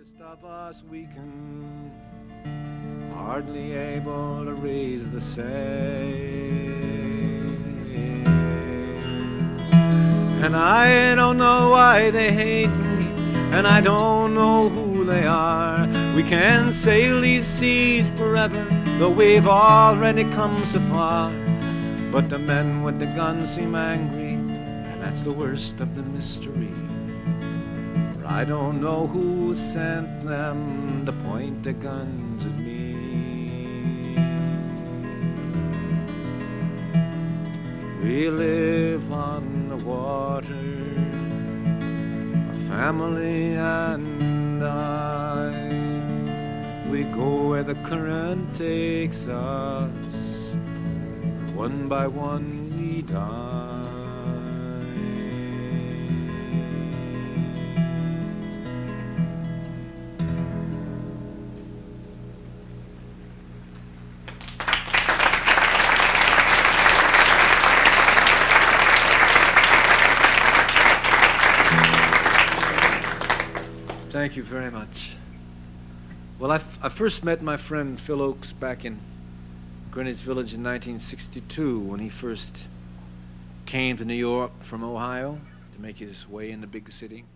Most of us weaken, hardly able to raise the sails. And I don't know why they hate me, and I don't know who they are. We can sail these seas forever, though we've already come so far. But the men with the guns seem angry, and that's the worst of the mystery. I don't know who sent them to point the guns at me. We live on the water, a family and I. We go where the current takes us, one by one we die. Thank you very much. Well, I first met my friend Phil Oakes back in Greenwich Village in 1962 when he first came to New York from Ohio to make his way in the big city.